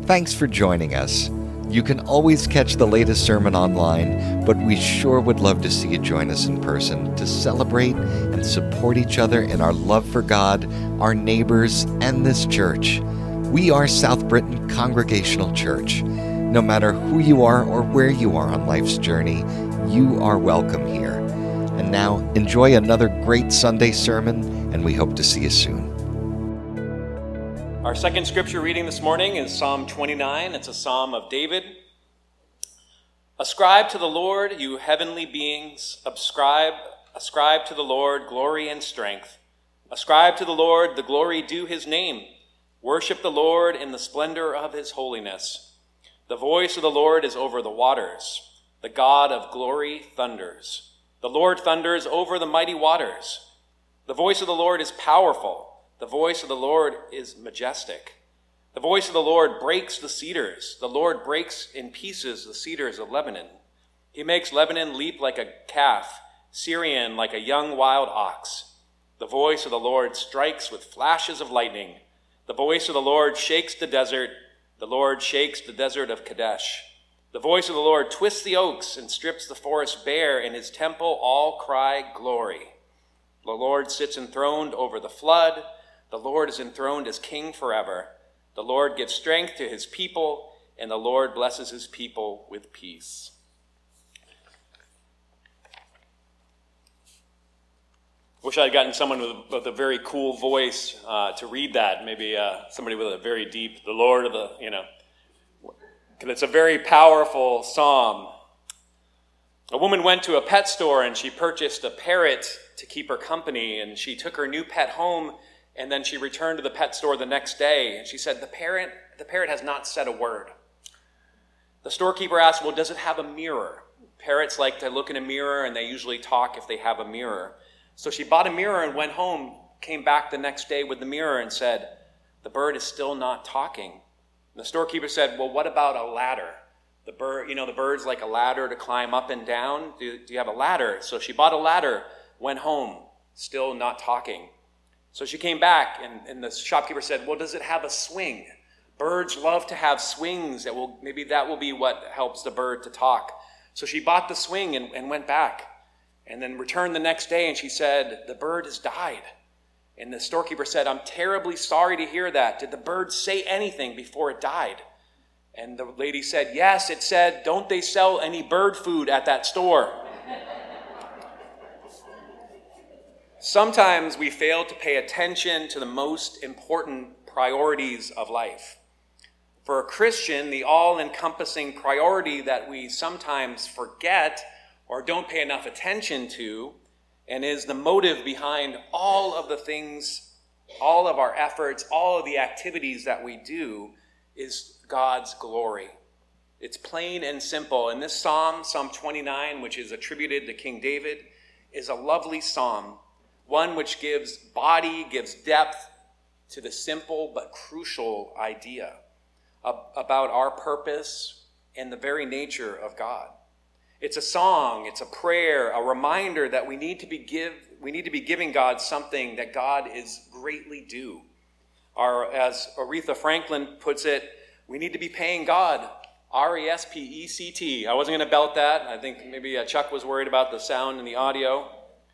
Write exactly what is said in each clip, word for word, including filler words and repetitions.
Thanks for joining us. You can always catch the latest sermon online, but we sure would love to see you join us in person to celebrate and support each other in our love for God, our neighbors, and this church. We are South Britain Congregational Church. No matter who you are or where you are on life's journey, you are welcome here. And now, enjoy another great Sunday sermon, and we hope to see you soon. Our second scripture reading this morning is Psalm twenty-nine. It's a psalm of David. Ascribe to the Lord, you heavenly beings. Ascribe, ascribe to the Lord glory and strength. Ascribe to the Lord the glory due his name. Worship the Lord in the splendor of his holiness. The voice of the Lord is over the waters. The God of glory thunders. The Lord thunders over the mighty waters. The voice of the Lord is powerful. The voice of the Lord is majestic. The voice of the Lord breaks the cedars. The Lord breaks in pieces the cedars of Lebanon. He makes Lebanon leap like a calf, Syrian like a young wild ox. The voice of the Lord strikes with flashes of lightning. The voice of the Lord shakes the desert. The Lord shakes the desert of Kadesh. The voice of the Lord twists the oaks and strips the forest bare. In his temple all cry glory. The Lord sits enthroned over the flood. The Lord is enthroned as king forever. The Lord gives strength to his people, and the Lord blesses his people with peace. Wish I had gotten someone with, with a very cool voice uh, to read that. Maybe uh, somebody with a very deep, the Lord of the, you know, because it's a very powerful psalm. A woman went to a pet store and she purchased a parrot to keep her company, and she took her new pet home. And then she returned to the pet store the next day, and she said, the parrot, the parrot has not said a word. The storekeeper asked, well, does it have a mirror? Parrots like to look in a mirror, and they usually talk if they have a mirror. So she bought a mirror and went home, came back the next day with the mirror and said, the bird is still not talking. And the storekeeper said, well, what about a ladder? The bird, you know, the bird's like a ladder to climb up and down. Do, do you have a ladder? So she bought a ladder, went home, still not talking. So she came back, and, and the shopkeeper said, well, does it have a swing? Birds love to have swings. That will maybe that will be what helps the bird to talk. So she bought the swing and, and went back, and then returned the next day, and she said, the bird has died. And the storekeeper said, I'm terribly sorry to hear that. Did the bird say anything before it died? And the lady said, yes, it said, don't they sell any bird food at that store? Sometimes we fail to pay attention to the most important priorities of life. For a Christian, the all-encompassing priority that we sometimes forget or don't pay enough attention to, and is the motive behind all of the things, all of our efforts, all of the activities that we do, is God's glory. It's plain and simple. And this psalm, Psalm twenty-nine, which is attributed to King David, is a lovely psalm. One which gives body, gives depth to the simple but crucial idea of, about our purpose and the very nature of God. It's a song, it's a prayer, a reminder that we need to be give we need to be giving God something that God is greatly due. Our, as Aretha Franklin puts it, we need to be paying God R E S P E C T. I wasn't going to belt that. I think maybe uh, Chuck was worried about the sound and the audio.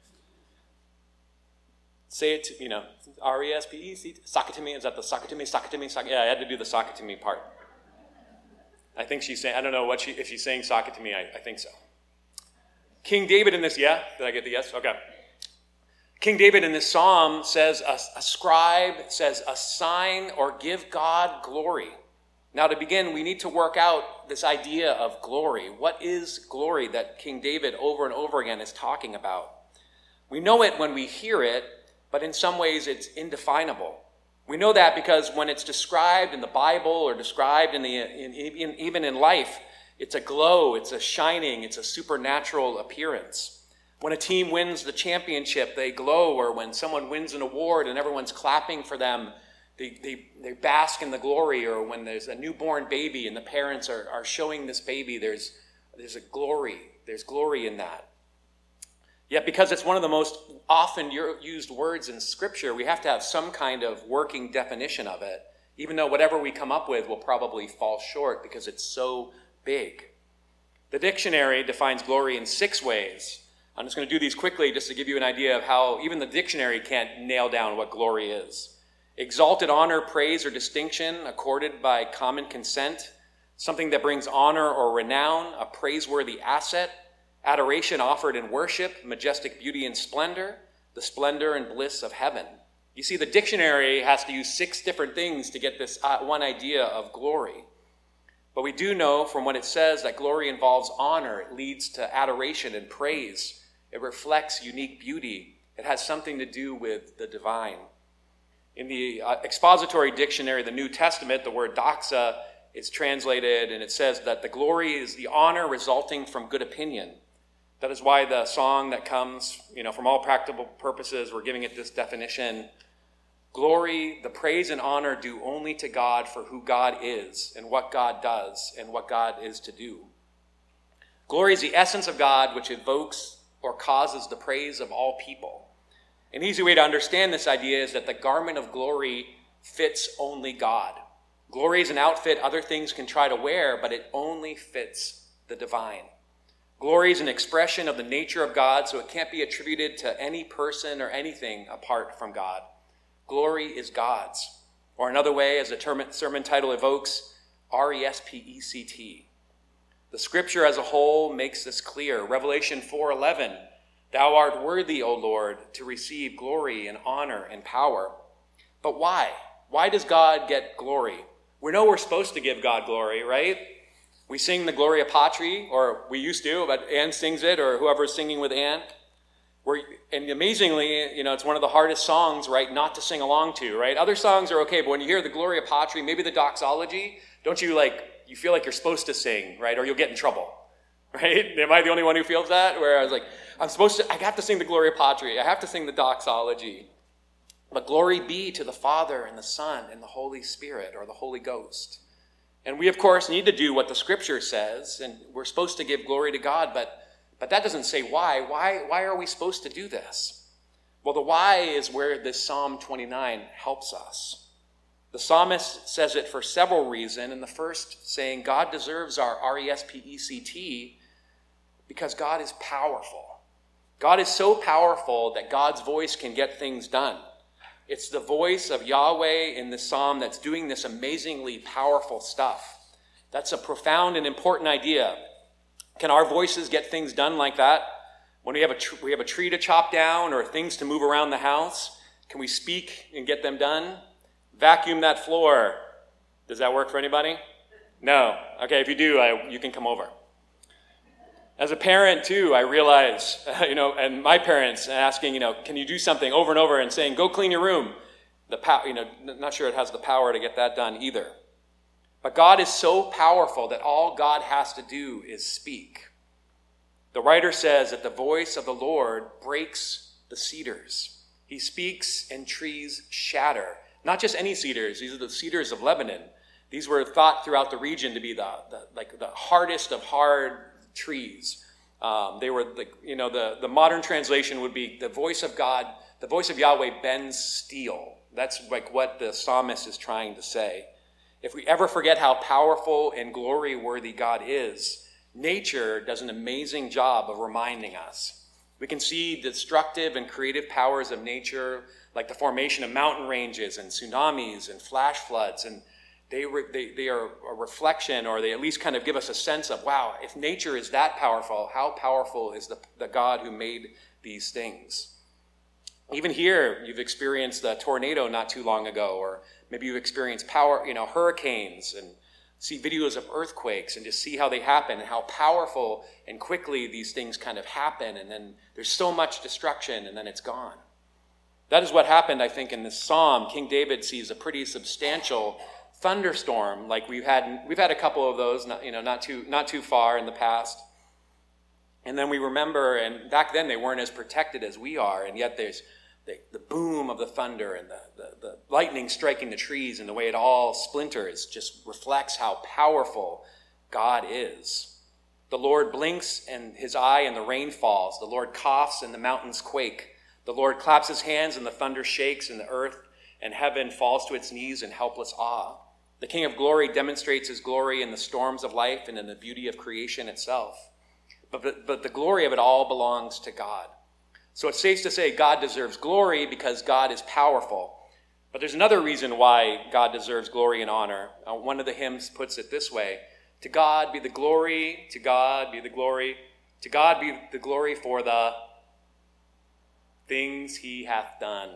Say it, to, you know, R E S P E C T. Sock it to me. Is that the sock it to me, sock it to me, sock it? Yeah, I had to do the sock it to me part. I think she's saying, I don't know what she, if she's saying sock it to me, I, I think so. King David in this, yeah? Did I get the yes? Okay. King David in this psalm says, ascribe, says assign or give God glory. Now to begin, we need to work out this idea of glory. What is glory that King David over and over again is talking about? We know it when we hear it, but in some ways it's indefinable. We know that because when it's described in the Bible or described in the in, in, even in life, it's a glow, it's a shining, it's a supernatural appearance. When a team wins the championship, they glow, or when someone wins an award and everyone's clapping for them, they, they, they bask in the glory, or when there's a newborn baby and the parents are, are showing this baby, there's, there's a glory, there's glory in that. Yet because it's one of the most often used words in Scripture, we have to have some kind of working definition of it. even though whatever we come up with will probably fall short because it's so big. The dictionary defines glory in six ways. I'm just going to do these quickly just to give you an idea of how even the dictionary can't nail down what glory is. Exalted honor, praise, or distinction accorded by common consent, something that brings honor or renown, a praiseworthy asset, adoration offered in worship, majestic beauty and splendor, the splendor and bliss of heaven. You see, the dictionary has to use six different things to get this uh, one idea of glory. But we do know from what it says that glory involves honor. It leads to adoration and praise. It reflects unique beauty. It has something to do with the divine. In the uh, expository dictionary, the New Testament, the word doxa is translated, and it says that the glory is the honor resulting from good opinion. That is why the song that comes, you know, from all practical purposes, we're giving it this definition. Glory, the praise and honor due only to God for who God is and what God does and what God is to do. Glory is the essence of God which evokes or causes the praise of all people. An easy way to understand this idea is that the garment of glory fits only God. Glory is an outfit other things can try to wear, but it only fits the divine. Glory is an expression of the nature of God, so it can't be attributed to any person or anything apart from God. Glory is God's. Or another way, as the term, sermon title evokes, R E S P E C T. The scripture as a whole makes this clear. Revelation four eleven, thou art worthy, O Lord, to receive glory and honor and power. But why? Why does God get glory? We know we're supposed to give God glory, right? We sing the Gloria Patri, or we used to, but Ann sings it, or whoever's singing with Ann. We're, and amazingly, you know, it's one of the hardest songs, right, not to sing along to, right? Other songs are okay, but when you hear the Gloria Patri, maybe the doxology, don't you like, you feel like you're supposed to sing, right? Or you'll get in trouble, right? Am I the only one who feels that? Where I was like, I'm supposed to, I have to sing the Gloria Patri. I have to sing the doxology. But glory be to the Father and the Son and the Holy Spirit, or the Holy Ghost. And we, of course, need to do what the Scripture says, and we're supposed to give glory to God, but But that doesn't say why. Why. Why are we supposed to do this? Well, the why is where this Psalm twenty-nine helps us. The psalmist says it for several reasons. And the first saying, God deserves our R E S P E C T because God is powerful. God is so powerful that God's voice can get things done. It's the voice of Yahweh in the psalm that's doing this amazingly powerful stuff. That's a profound and important idea. Can our voices get things done like that? When we have a tr- we have a tree to chop down or things to move around the house, can we speak and get them done? Vacuum that floor. Does that work for anybody? No. Okay, if you do, I, you can come over. As a parent, too, I realize, you know, and my parents asking, you know, can you do something over and over and saying, go clean your room. The pow- you know, not sure it has the power to get that done either. But God is so powerful that all God has to do is speak. The writer says that the voice of the Lord breaks the cedars. He speaks and trees shatter. Not just any cedars. These are the cedars of Lebanon. These were thought throughout the region to be the, the like the hardest of hard trees. Um, they were, the, you know, the, the modern translation would be the voice of God, the voice of Yahweh bends steel. That's like what the psalmist is trying to say. If we ever forget how powerful and glory-worthy God is, nature does an amazing job of reminding us. We can see destructive and creative powers of nature, like the formation of mountain ranges and tsunamis and flash floods, and they, re- they, they are a reflection, or they at least kind of give us a sense of, wow, if nature is that powerful, how powerful is the, the God who made these things? Even here, you've experienced a tornado not too long ago, or maybe you've experienced power, you know, hurricanes, and see videos of earthquakes and just see how they happen and how powerful and quickly these things kind of happen. And then there's so much destruction and then it's gone. That is what happened, I think, in this psalm. King David sees a pretty substantial thunderstorm. Like we've had, we've had a couple of those, not, you know, not too, not too far in the past. And then we remember, and back then they weren't as protected as we are, and yet there's the, the boom of the thunder and the, the, the lightning striking the trees and the way it all splinters just reflects how powerful God is. The Lord blinks and his eye and the rain falls. The Lord coughs and the mountains quake. The Lord claps his hands and the thunder shakes and the earth and heaven falls to its knees in helpless awe. The King of Glory demonstrates his glory in the storms of life and in the beauty of creation itself. But, but, but the glory of it all belongs to God. So it's safe to say God deserves glory because God is powerful. But there's another reason why God deserves glory and honor. Uh, one of the hymns puts it this way: to God be the glory, to God be the glory, to God be the glory for the things he hath done.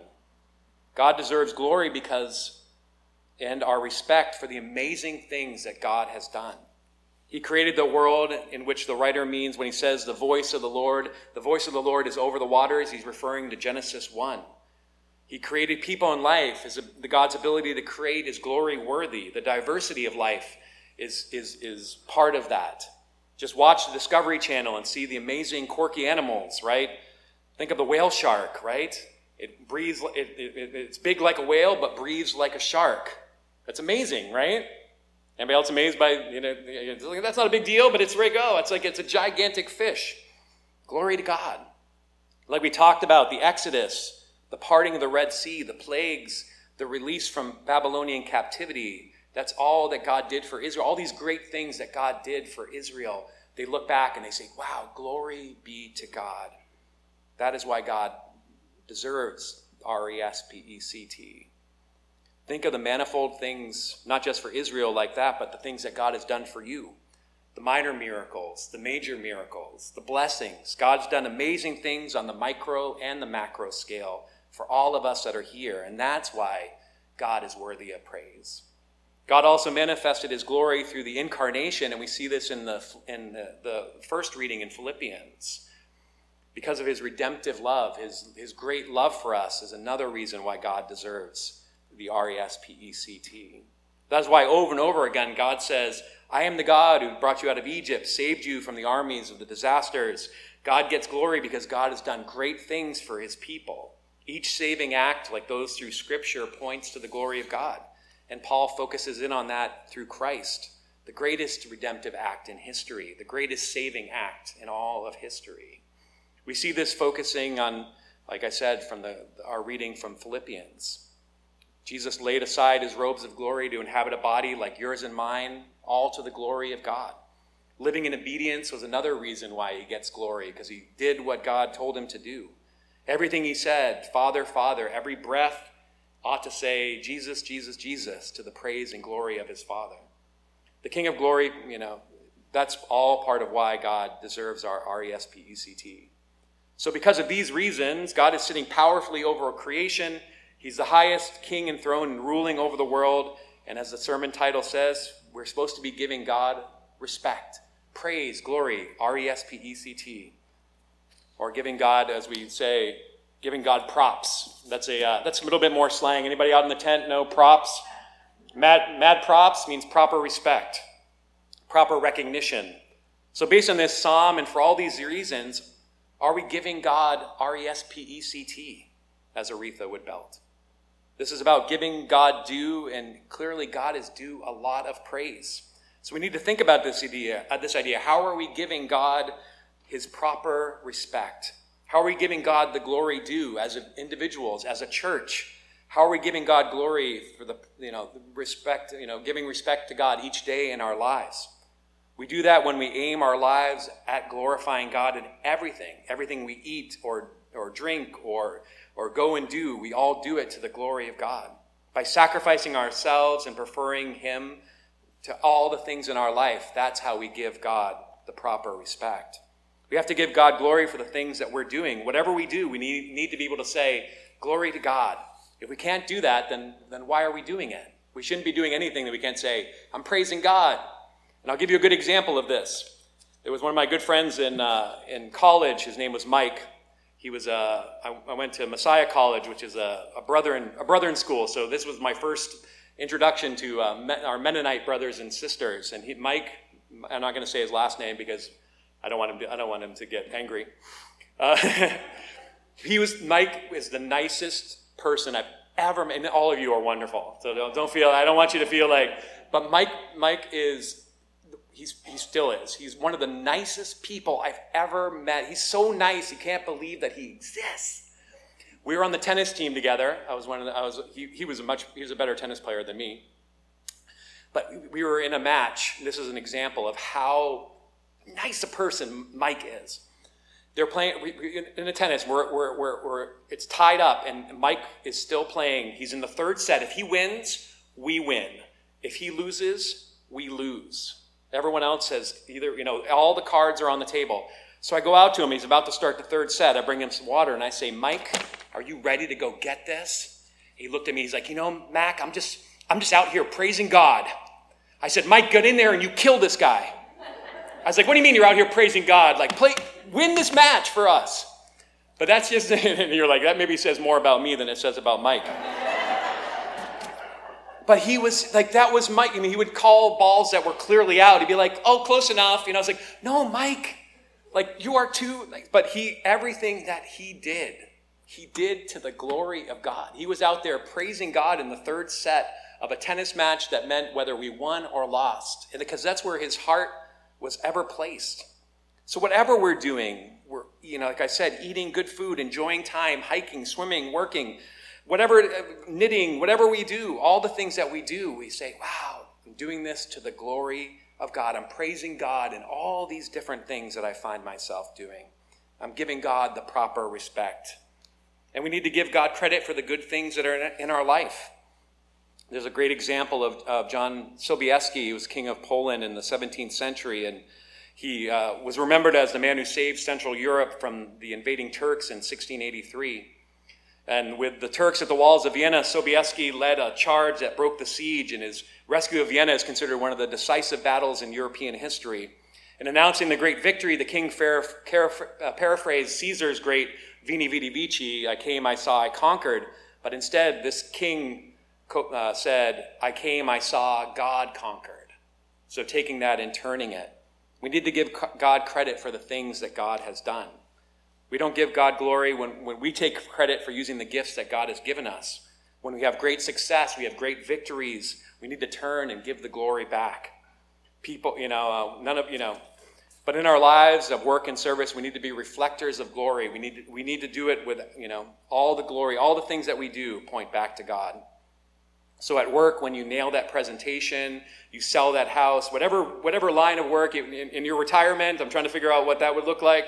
God deserves glory because, and our respect for the amazing things that God has done. He created the world, in which the writer means when he says the voice of the Lord, the voice of the Lord is over the waters, he's referring to Genesis one. He created people in life. His, the God's ability to create is glory worthy. The diversity of life is, is, is part of that. Just watch the Discovery Channel and see the amazing quirky animals, right? Think of the whale shark, right? It breathes, it, it, it's big like a whale, but breathes like a shark. That's amazing, right? Anybody else amazed by, you know, that's not a big deal, but it's where you go. It's like it's a gigantic fish. Glory to God. Like we talked about, the Exodus, the parting of the Red Sea, the plagues, the release from Babylonian captivity. That's all that God did for Israel. All these great things that God did for Israel. They look back and they say, wow, glory be to God. That is why God deserves R E S P E C T. Think of the manifold things, not just for Israel like that, but the things that God has done for you. The minor miracles, the major miracles, the blessings. God's done amazing things on the micro and the macro scale for all of us that are here, and that's why God is worthy of praise. God also manifested his glory through the incarnation, and we see this in the, in the, the first reading in Philippians. Because of his redemptive love, his, his great love for us is another reason why God deserves the R E S P E C T. That's why over and over again God says, I am the God who brought you out of Egypt, saved you from the armies of the disasters. God gets glory because God has done great things for his people. Each saving act, like those through Scripture, points to the glory of God. And Paul focuses in on that through Christ, the greatest redemptive act in history, the greatest saving act in all of history. We see this focusing on, like I said, from the, our reading from Philippians. Jesus laid aside his robes of glory to inhabit a body like yours and mine, all to the glory of God. Living in obedience was another reason why he gets glory, because he did what God told him to do. Everything he said, Father, Father, every breath ought to say, Jesus, Jesus, Jesus, to the praise and glory of his Father. The King of Glory, you know, that's all part of why God deserves our R E S P E C T. So because of these reasons, God is sitting powerfully over creation. He's the highest king enthroned and ruling over the world. And as the sermon title says, we're supposed to be giving God respect, praise, glory, R E S P E C T. Or giving God, as we say, giving God props. That's a uh, that's a little bit more slang. Anybody out in the tent know props? Mad, mad props means proper respect, proper recognition. So based on this psalm and for all these reasons, are we giving God R E S P E C T, as Aretha would belt? This is about giving God due, and clearly God is due a lot of praise. So we need to think about this idea. Uh, this idea. How are we giving God his proper respect? How are we giving God the glory due as individuals, as a church? How are we giving God glory for the, you know, respect, you know, giving respect to God each day in our lives? We do that when we aim our lives at glorifying God in everything, everything we eat or or drink or or go and do. We all do it to the glory of God by sacrificing ourselves and preferring him to all the things in our life. That's how we give God the proper respect. We have to give God glory for the things that we're doing. Whatever we do, we need, need to be able to say, glory to God. If we can't do that, then, then why are we doing it? We shouldn't be doing anything that we can't say, I'm praising God. And I'll give you a good example of this. There was one of my good friends in uh, in college. His name was Mike. He was uh, I, I went to Messiah College, which is a, a Brethren a Brethren school. So this was my first introduction to uh, our Mennonite brothers and sisters. And he, Mike, I'm not going to say his last name because I don't want him to, I don't want him to get angry. Uh, he was Mike is the nicest person I've ever met. And all of you are wonderful. So don't, don't feel I don't want you to feel like. But Mike Mike is. He's, he still is. He's one of the nicest people I've ever met. He's so nice, you can't believe that he exists. We were on the tennis team together. I was one of the, I was, he, he was a much, he was a better tennis player than me. But we were in a match. This is an example of how nice a person Mike is. They're playing we, we, in a tennis. We're, we're, we're, we're, it's tied up, and Mike is still playing. He's in the third set. If he wins, we win. If he loses, we lose. Everyone else has either, you know, all the cards are on the table. So I go out to him. He's about to start the third set. I bring him some water, and I say, Mike, are you ready to go get this? He looked at me. He's like, you know, Mac, I'm just, I'm just out here praising God. I said, Mike, get in there and you kill this guy. I was like, what do you mean you're out here praising God? Like, play, win this match for us. But that's just, and you're like, that maybe says more about me than it says about Mike. But he was, like, that was Mike. I mean, he would call balls that were clearly out. He'd be like, oh, close enough. You know, I was like, no, Mike, like, you are too. Like, but he, everything that he did, he did to the glory of God. He was out there praising God in the third set of a tennis match that meant whether we won or lost. And because that's where his heart was ever placed. So whatever we're doing, we're, you know, like I said, eating good food, enjoying time, hiking, swimming, working, whatever, knitting, whatever we do, all the things that we do, we say, wow, I'm doing this to the glory of God. I'm praising God in all these different things that I find myself doing. I'm giving God the proper respect. And we need to give God credit for the good things that are in our life. There's a great example of, of John Sobieski. He was king of Poland in the seventeenth century, and he uh, was remembered as the man who saved Central Europe from the invading Turks in sixteen eighty-three. And with the Turks at the walls of Vienna, Sobieski led a charge that broke the siege, and his rescue of Vienna is considered one of the decisive battles in European history. In announcing the great victory, the king fair, uh, paraphrased Caesar's great Veni Vidi Vici, I came, I saw, I conquered. But instead, this king Uh, said, I came, I saw, God conquered. So taking that and turning it. We need to give God credit for the things that God has done. We don't give God glory when, when we take credit for using the gifts that God has given us. When we have great success, we have great victories, we need to turn and give the glory back. People, you know, uh, none of, you know, but in our lives of work and service, we need to be reflectors of glory. We need to, we need to do it with, you know, all the glory, all the things that we do point back to God. So at work, when you nail that presentation, you sell that house, whatever whatever line of work, in, in your retirement, I'm trying to figure out what that would look like.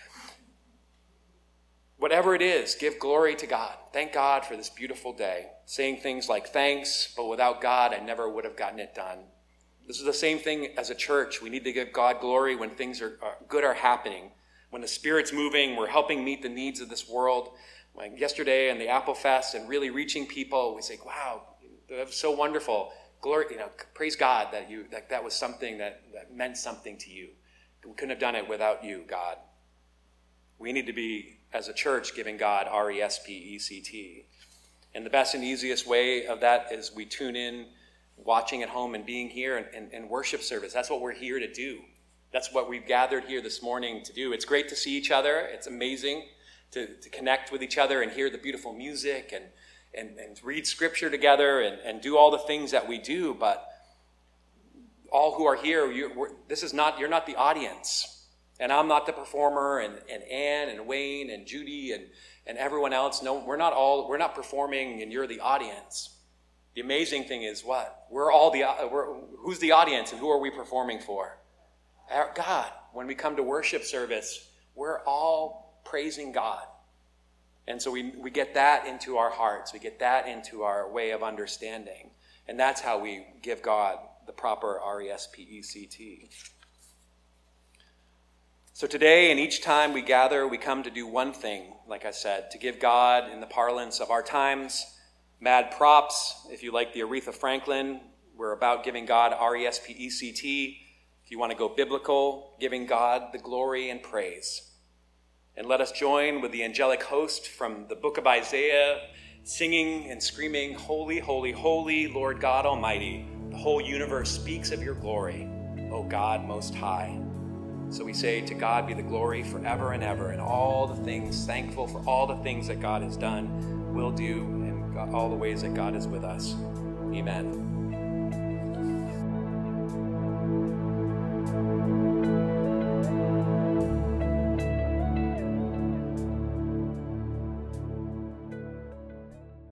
Whatever it is, give glory to God. Thank God for this beautiful day. Saying things like, thanks, but without God, I never would have gotten it done. This is the same thing as a church. We need to give God glory when things are, are good are happening. When the Spirit's moving, we're helping meet the needs of this world. Like yesterday in the Apple Fest and really reaching people, we say, wow, that was so wonderful. Glory, you know, praise God that you that, that was something that, that meant something to you. We couldn't have done it without you, God. We need to be, as a church, giving God R E S P E C T. And the best and easiest way of that is we tune in, watching at home and being here and, and, and worship service. That's what we're here to do. That's what we've gathered here this morning to do. It's great to see each other. It's amazing to, to connect with each other and hear the beautiful music and And, and read scripture together and, and do all the things that we do, but all who are here, you, we're, this is not, you're not the audience. And I'm not the performer, and, and Ann and Wayne and Judy and, and everyone else. No, we're not all, we're not performing and you're the audience. The amazing thing is what? We're all the, we're, who's the audience and who are we performing for? Our God. When we come to worship service, we're all praising God. And so we, we get that into our hearts. We get that into our way of understanding. And that's how we give God the proper R E S P E C T. So today and each time we gather, we come to do one thing, like I said, to give God, in the parlance of our times, mad props. If you like the Aretha Franklin, we're about giving God R E S P E C T. If you want to go biblical, giving God the glory and praise. And let us join with the angelic host from the book of Isaiah, singing and screaming, holy, holy, holy, Lord God Almighty. The whole universe speaks of your glory, O God Most High. So we say, to God be the glory forever and ever, and all the things, thankful for all the things that God has done, will do, and all the ways that God is with us. Amen.